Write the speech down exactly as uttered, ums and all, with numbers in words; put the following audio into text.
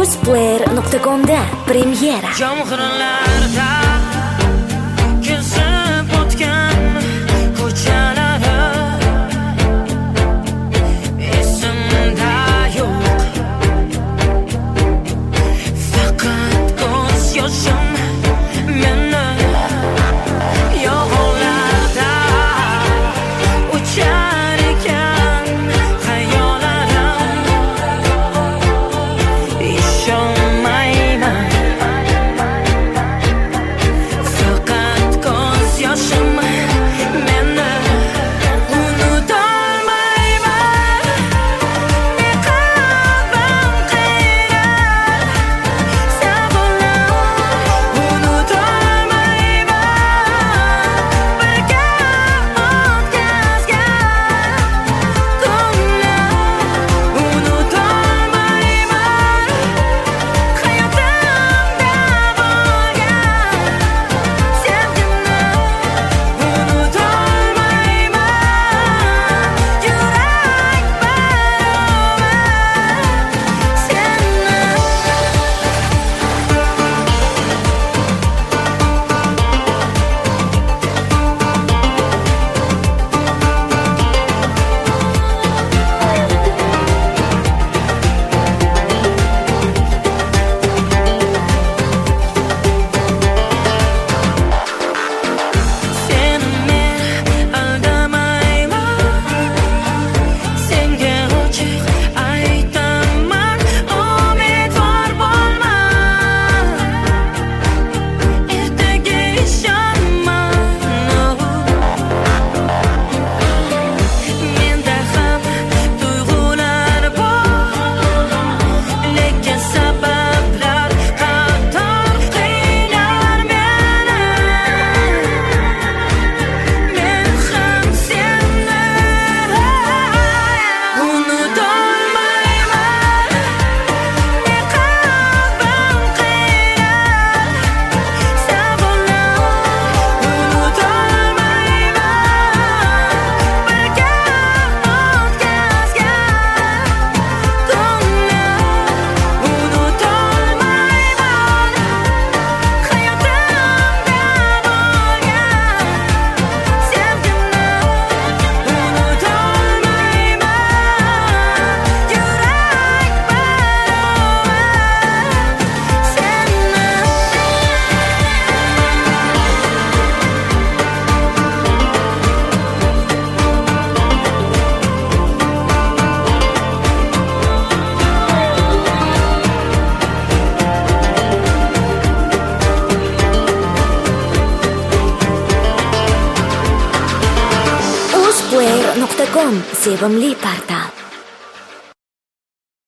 uzplayer nuqta comda premyera. Yomg'irlarda kezib o'tgan ko'chalari esimda yo'q. Faqat ko'z yoshim meni yog'oqlarda uchar ekan xayollarim. Ishonmayman, faqat ko'z yoshim meni unutolmayman. Qalbim qiynab sabrlar unutolmayman. Birga o'tkazgan kunlar unutolmayman. Hayotimda bo'lgan sevgimni unutolmayman. Yurak seni men aldamayman. Senga ochiq aytaman, umidvor bo'lma. Ertaga ishonma. Menda ham tuyg'ular bor, lekin sabablar qator qiynar meni. Men ham seni unutolmayman. Qalbim qiynab sabrlar unutolmayman. Birga o'tkazgan kunlar unutolmayman. Hayotimda bo'lgan sevgimni unutolmayman. Yurak uzplayer nuqta com sevimli portal.